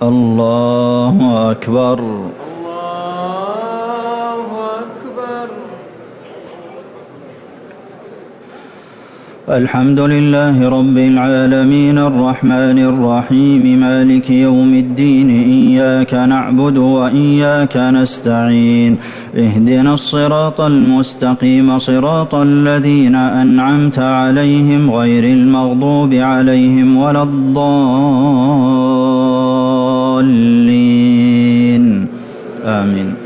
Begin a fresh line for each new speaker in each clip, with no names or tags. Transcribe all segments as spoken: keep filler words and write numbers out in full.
الله أكبر.
الله أكبر.
الحمد لله رب العالمين الرحمن الرحيم مالك يوم الدين إياك نعبد وإياك نستعين اهدنا الصراط المستقيم صراط الذين أنعمت عليهم غير المغضوب عليهم ولا الضالين آمين.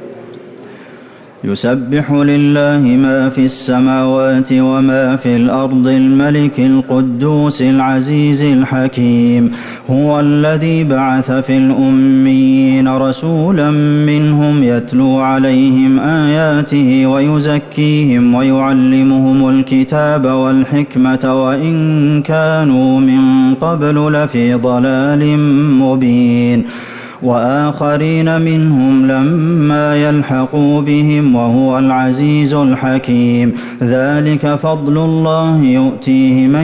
يسبح لله ما في السماوات وما في الأرض الملك القدوس العزيز الحكيم هو الذي بعث في الأميين رسولا منهم يتلو عليهم آياته ويزكيهم ويعلمهم الكتاب والحكمة وإن كانوا من قبل لفي ضلال مبين وآخرين منهم لما يلحقوا بهم وهو العزيز الحكيم ذلك فضل الله يؤتيه من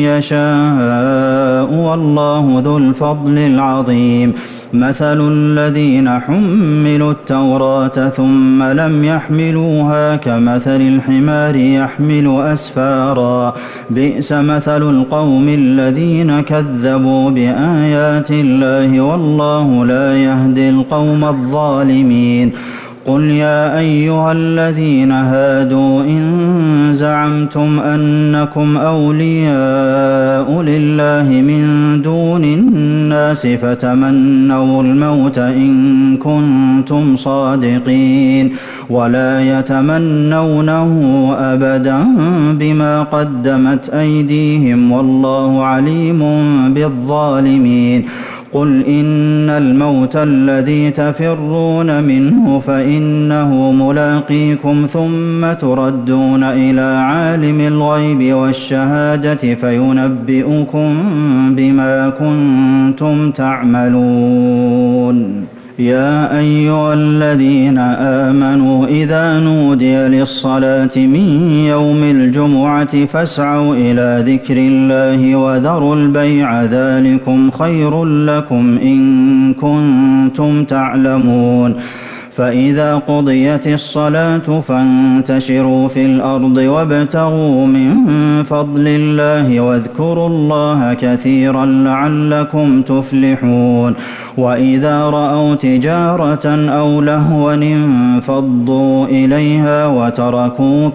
يشاء والله ذو الفضل العظيم مثل الذين حملوا التوراة ثم لم يحملوها كمثل الحمار يحمل أسفارا بئس مثل القوم الذين كذبوا بآيات الله والله لا يهدي القوم الظالمين قل يا أيها الذين هادوا إن زعمتم أنكم أولياء لله من دون الناس فتمنوا الموت إن كنتم صادقين ولا يتمنونه أبدا بما قدمت أيديهم والله عليم بالظالمين قل إن الموت الذي تفرون منه فإنه ملاقيكم ثم تردون إلى عالم الغيب والشهادة فينبئكم بما كنتم تعملون يا أيها الذين آمنوا إذا نودي للصلاة من يوم الجمعة فاسعوا إلى ذكر الله وذروا البيع ذلكم خير لكم إن كنتم تعلمون فإذا قضيت الصلاة فانتشروا في الأرض وابتغوا من فضل الله واذكروا الله كثيرا لعلكم تفلحون وإذا رأوا تجارة أو لهوا انفضوا إليها وتركوك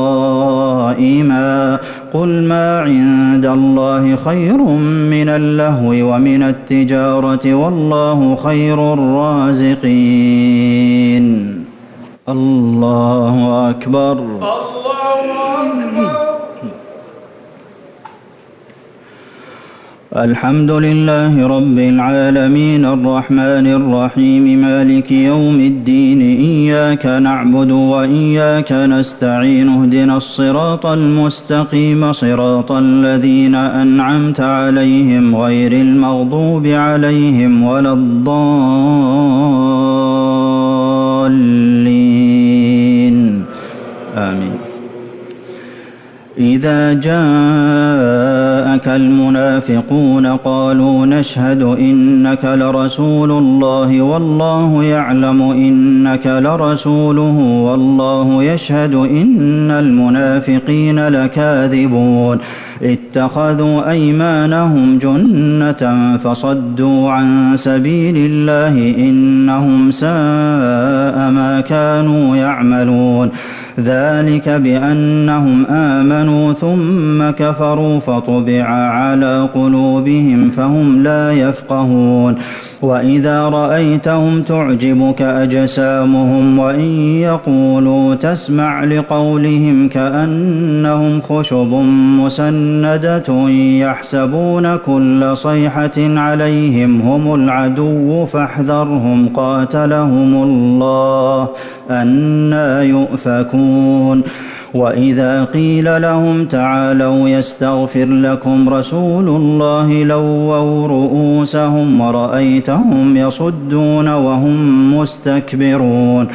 قائما قل ما عند الله خير من اللهو ومن التجارة والله خير الرازقين. الله أكبر.
الله أكبر.
الحمد لله رب العالمين الرحمن الرحيم مالك يوم الدين إياك نعبد وإياك نستعين اهدنا الصراط المستقيم صراط الذين أنعمت عليهم غير المغضوب عليهم ولا الضالين آمين. إذا جاءك المنافقون قالوا نشهد إنك لرسول الله والله يعلم إنك لرسوله والله يشهد إن المنافقين لكاذبون اتخذوا أيمانهم جنة فصدوا عن سبيل الله إنهم ساء ما كانوا يعملون ذلك بأنهم آمنوا ثم كفروا فطبع على قلوبهم فهم لا يفقهون وإذا رأيتهم تعجبك أجسامهم وإن يقولوا تسمع لقولهم كأنهم خشب مسندة يحسبون كل صيحة عليهم هم العدو فاحذرهم قاتلهم الله أنى يؤفكون وإذا قيل لهم تعالوا يستغفر لكم جاءكم رسول الله لووا رؤوسهم ورأيتهم يصدون وهم مستكبرون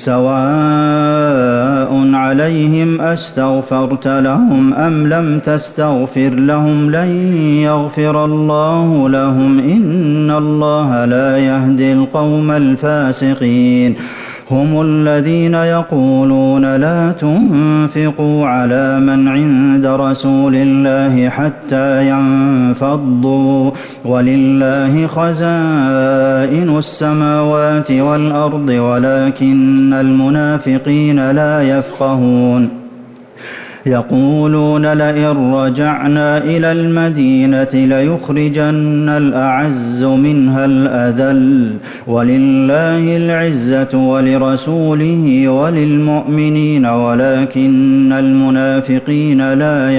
سواء عليهم أستغفرت لهم أم لم تستغفر لهم لن يغفر الله لهم إن الله لا يهدي القوم الفاسقين هم الذين يقولون لا تنفقوا على من عند رسول الله حتى ينفضوا ولله خزائن السماوات والأرض ولكن المنافقين لا يفقهون يقولون لئن رجعنا إلى المدينة ليخرجن الأعز منها الأذل ولله العزة ولرسوله وللمؤمنين ولكن المنافقين لا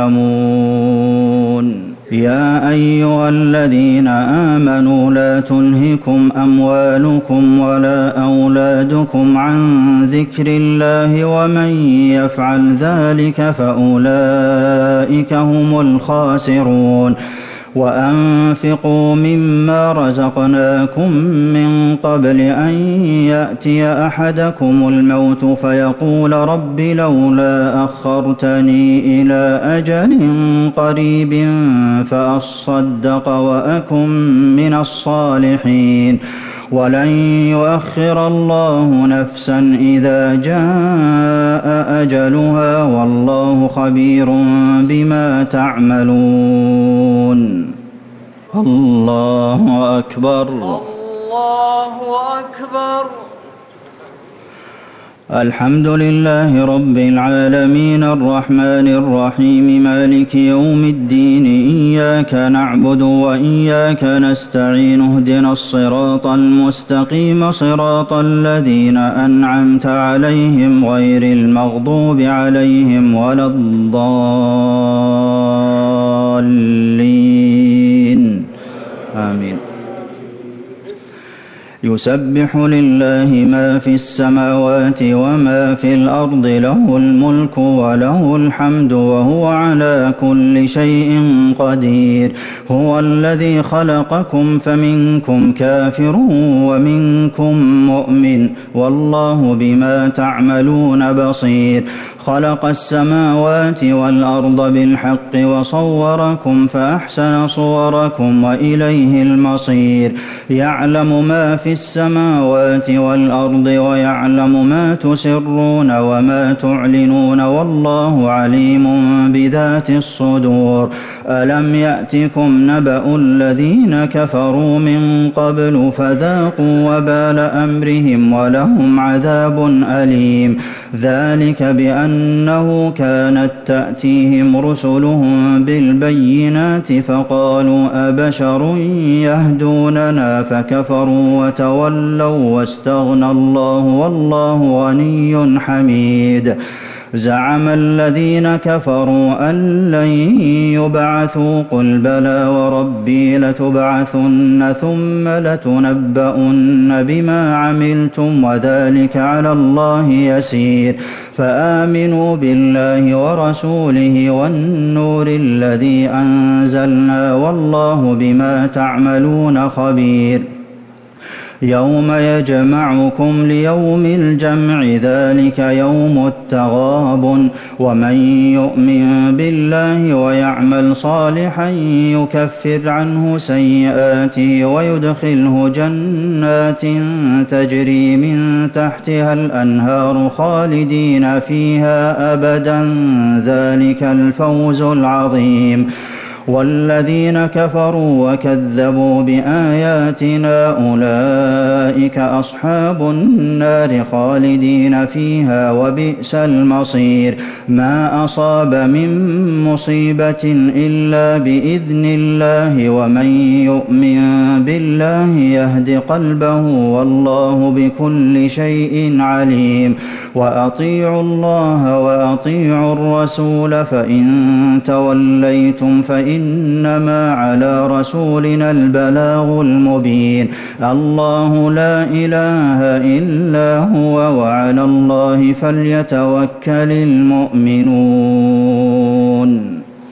يعلمون يا أيها الذين آمنوا لا تلهكم أموالكم ولا أولادكم عن ذكر الله ومن يفعل ذلك فأولئك هم الخاسرون وأنفقوا مما رزقناكم من قبل أن يأتي أحدكم الموت فيقول رب لولا أخرتني إلى أجل قريب فأصدق وأكن من الصالحين ولن يؤخر الله نفسا إذا جاء أجلها والله خبير بما تعملون الله أكبر
الله أكبر
الحمد لله رب العالمين الرحمن الرحيم مالك يوم الدين إياك نعبد وإياك نستعين اهدنا الصراط المستقيم صراط الذين أنعمت عليهم غير المغضوب عليهم ولا الضالين آمين يسبح لله ما في السماوات وما في الأرض له الملك وله الحمد وهو على كل شيء قدير هو الذي خلقكم فمنكم كافر ومنكم مؤمن والله بما تعملون بصير خلق السماوات والأرض بالحق وصوركم فأحسن صوركم وإليه المصير يعلم ما في السماوات والأرض ويعلم ما تسرون وما تعلنون والله عليم بذات الصدور ألم يأتكم نبأ الذين كفروا من قبل فذاقوا وبال أمرهم ولهم عذاب أليم ذلك بأنه كانت تأتيهم رسلهم بالبينات فقالوا أبشر يهدوننا فكفروا وتولوا واستغنى الله والله غني حميد زعم الذين كفروا أن لن يبعثوا قل بلى وربي لتبعثن ثم لتنبؤن بما عملتم وذلك على الله يسير فآمنوا بالله ورسوله والنور الذي أنزلنا والله بما تعملون خبير يوم يجمعكم ليوم الجمع ذلك يوم التغابن ومن يؤمن بالله ويعمل صالحا يكفر عنه سيئاته ويدخله جنات تجري من تحتها الأنهار خالدين فيها أبدا ذلك الفوز العظيم والذين كفروا وكذبوا بآياتنا أولئك أصحاب النار خالدين فيها وبئس المصير ما أصاب من مصيبة إلا بإذن الله ومن يؤمن بالله يهد قلبه والله بكل شيء عليم وأطيعوا الله وأطيعوا الرسول فإن توليتم فإن إنما على رسولنا البلاغ المبين الله لا إله إلا هو وعلى الله فليتوكل المؤمنون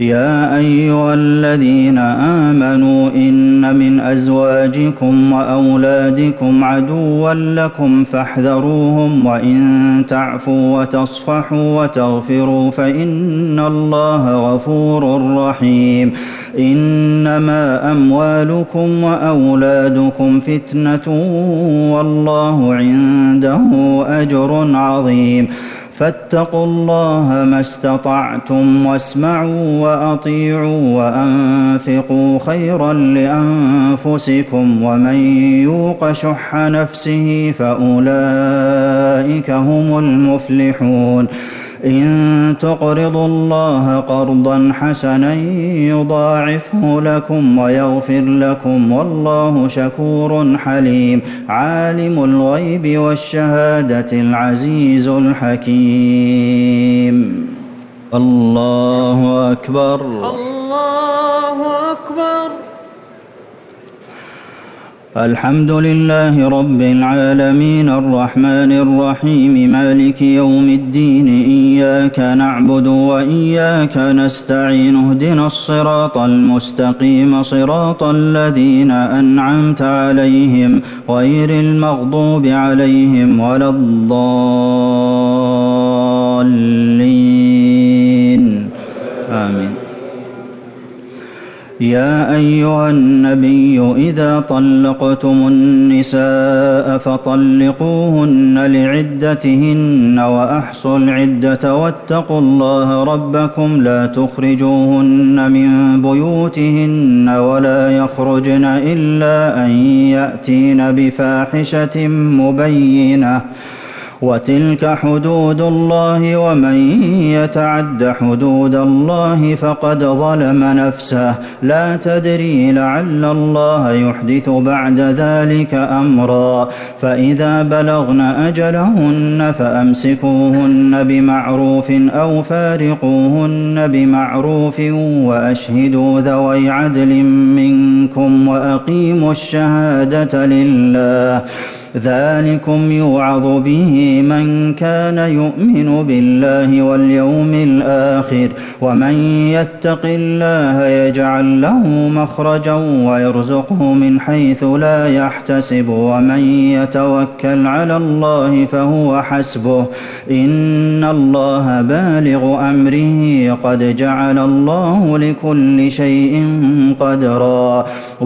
يا أيها الذين آمنوا إن من أزواجكم وأولادكم عدوا لكم فاحذروهم وإن تعفوا وتصفحوا وتغفروا فإن الله غفور رحيم إنما أموالكم وأولادكم فتنة والله عنده أجر عظيم فاتقوا الله ما استطعتم واسمعوا وأطيعوا وأنفقوا خيرا لأنفسكم ومن يوق شح نفسه فأولئك هم المفلحون إن تقرضوا الله قرضا حسنا يضاعفه لكم ويغفر لكم والله شكور حليم عالم الغيب والشهادة العزيز الحكيم الله أكبر
الله أكبر.
الحمد لله رب العالمين الرحمن الرحيم مالك يوم الدين إياك نعبد وإياك نستعين اهدنا الصراط المستقيم صراط الذين أنعمت عليهم غير المغضوب عليهم ولا الضالين آمين. يا أيها النبي إذا طلقتم النساء فطلقوهن لعدتهن وأحصوا العدة واتقوا الله ربكم لا تخرجوهن من بيوتهن ولا يخرجن إلا أن يأتين بفاحشة مبينة وتلك حدود الله ومن يتعد حدود الله فقد ظلم نفسه لا تدري لعل الله يحدث بعد ذلك أمرا فإذا بلغن أجلهن فأمسكوهن بمعروف أو فارقوهن بمعروف وأشهدوا ذوي عدل منكم وأقيموا الشهادة لله ذلكم يوعظ به من كان يؤمن بالله واليوم الآخر ومن يتق الله يجعل له مخرجا ويرزقه من حيث لا يحتسب ومن يتوكل على الله فهو حسبه إن الله بالغ أمره قد جعل الله لكل شيء قدرا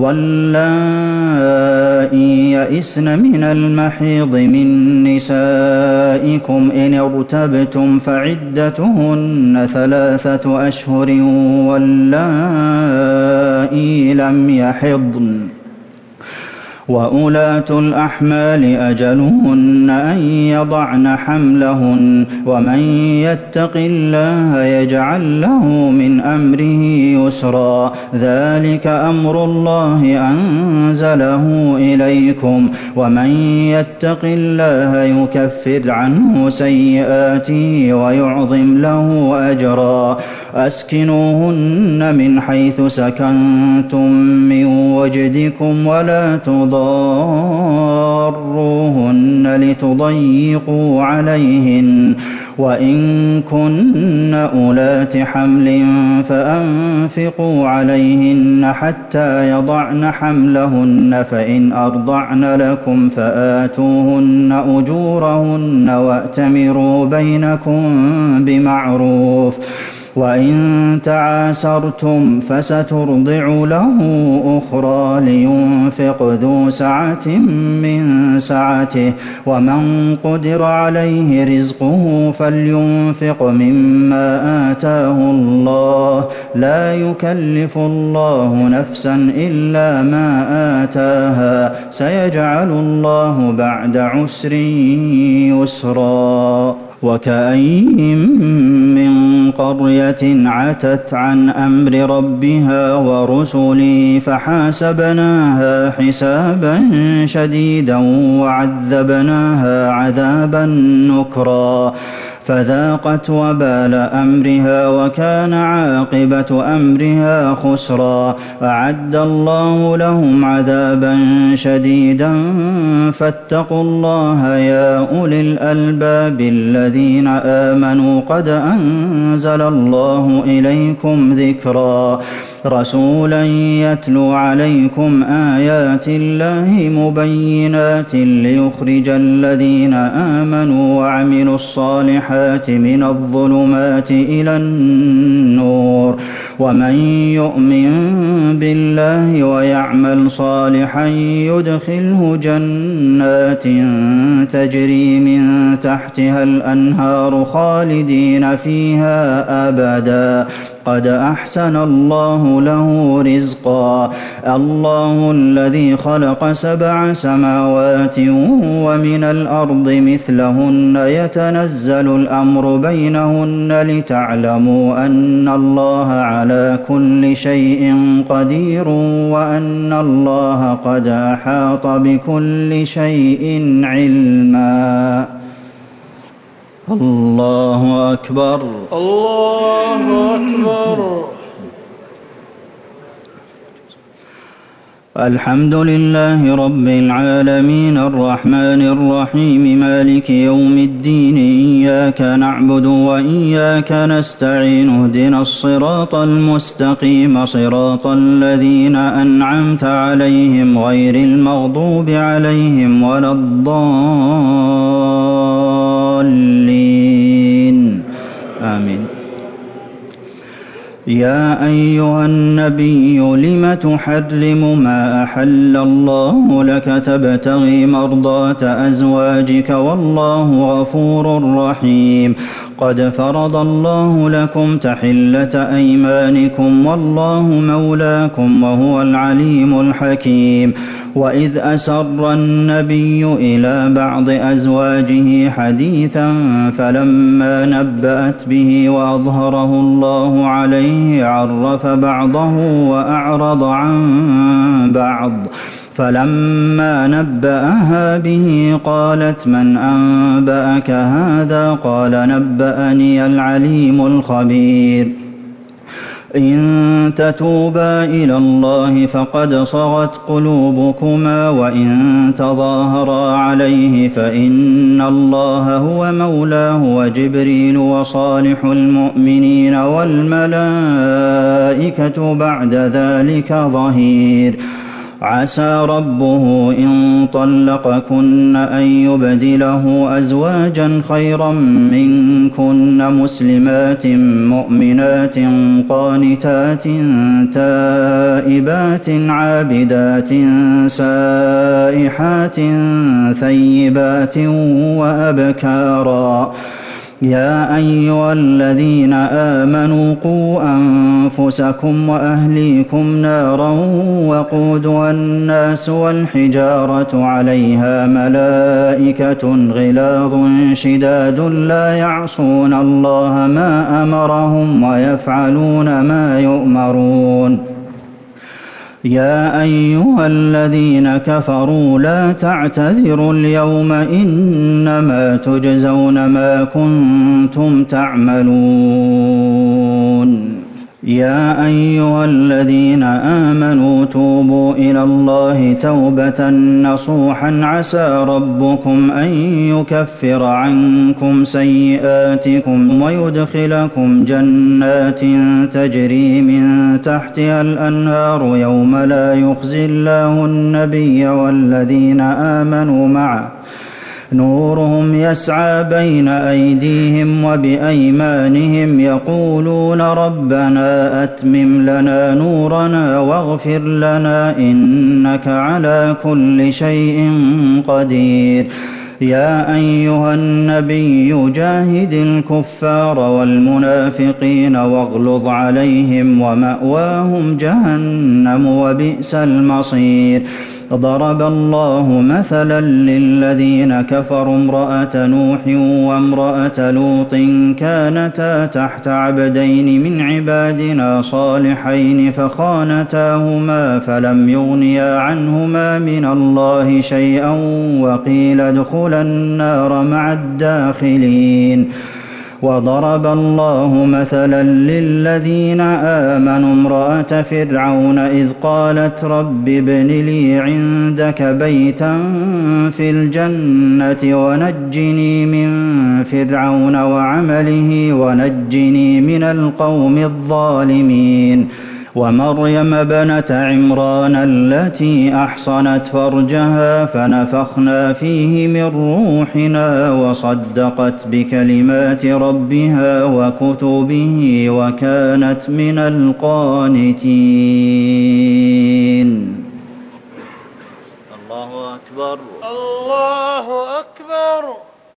واللائي يئسن من المحيض من نسائكم إن ارتبتم فعدتهن ثلاثة أشهر واللائي لم يحضن وأولاة الأحمال أجلهن أن يضعن حملهن ومن يتق الله يجعل له من أمره يسرا ذلك أمر الله أنزله إليكم ومن يتق الله يكفر عنه سيئاته ويعظم له أجرا أسكنوهن من حيث سكنتم من وجدكم ولا تضاروهن لتضيقوا عليهن وإن كن أولات حمل فأنفقوا عليهن حتى يضعن حملهن فإن أرضعن لكم فآتوهن أجورهن وأتمروا بينكم بمعروف وإن تعاسرتم فسترضع له أخرى لينفق ذو سعة من سعته ومن قدر عليه رزقه فلينفق مما آتاه الله لا يكلف الله نفسا إلا ما آتاها سيجعل الله بعد عسر يسرا وكأين من قرية عتت عن أمر ربها ورسله فحاسبناها حسابا شديدا وعذبناها عذابا نكرا فذاقت وبال أمرها وكان عاقبة أمرها خسرا. أعد الله لهم عذابا شديدا فاتقوا الله يا أولي الألباب الذين آمنوا قد أنزل الله إليكم ذكرا رسولا يتلو عليكم آيات الله مبينات ليخرج الذين آمنوا وعملوا الصالحات من الظلمات إلى النور ومن يؤمن بالله ويعمل صالحا يدخله جنات تجري من تحتها الأنهار خالدين فيها أبدا قد أحسن الله له رزقا. الله الذي خلق سبع سماوات ومن الأرض مثلهن يتنزل الأمر بينهن لتعلموا أن الله على كل شيء قدير وأن الله قد أحاط بكل شيء علما. الله أكبر.
الله أكبر.
الحمد لله رب العالمين الرحمن الرحيم مالك يوم الدين إياك نعبد وإياك نستعين اهدنا الصراط المستقيم صراط الذين أنعمت عليهم غير المغضوب عليهم ولا الضالين آمين. يا أيها النبي لم تحرم ما أحل الله لك تبتغي مرضات أزواجك والله غفور رحيم. قد فرض الله لكم تحلة أيمانكم والله مولاكم وهو العليم الحكيم. وإذ أسر النبي إلى بعض أزواجه حديثا فلما نبأت به وأظهره الله عليه عرف بعضه وأعرض عن بعض فلما نبأها به قالت من أنبأك هذا قال نبأني العليم الخبير. إن تتوبا إلى الله فقد صغت قلوبكما وإن تظاهرا عليه فإن الله هو مولاه وجبريل وصالح المؤمنين والملائكة بعد ذلك ظهير. عسى ربه إن طلقكن أن يبدله أزواجا خيرا منكن مسلمات مؤمنات قانتات تائبات عابدات سائحات ثيبات وأبكارا. يا أيها الذين آمنوا قوا أنفسكم وأهليكم نارا وقودها الناس والحجارة عليها ملائكة غلاظ شداد لا يعصون الله ما أمرهم ويفعلون ما يؤمرون. يا أيها الذين كفروا لا تعتذروا اليوم إنما تجزون ما كنتم تعملون. يا أيها الذين آمنوا توبوا إلى الله توبة نصوحا عسى ربكم أن يكفر عنكم سيئاتكم ويدخلكم جنات تجري من تحتها الأنهار يوم لا يخزي الله النبي والذين آمنوا معه نورهم يسعى بين أيديهم وبأيمانهم يقولون ربنا أتمم لنا نورنا واغفر لنا إنك على كل شيء قدير. يا أيها النبي جاهد الكفار والمنافقين واغلظ عليهم ومأواهم جهنم وبئس المصير. ضرب الله مثلا للذين كفروا امرأة نوح وامرأة لوط كانتا تحت عبدين من عبادنا صالحين فخانتاهما فلم يغنيا عنهما من الله شيئا وقيل ادخلا النار مع الداخلين. وضرب الله مثلا للذين آمنوا امرأة فرعون إذ قالت رب ابن لي عندك بيتا في الجنة ونجني من فرعون وعمله ونجني من القوم الظالمين ومريم ابنة عمران التي أحصنت فرجها فنفخنا فيه من روحنا وصدقت بكلمات ربها وكتبه وكانت من القانتين.
الله أكبر.
الله أكبر.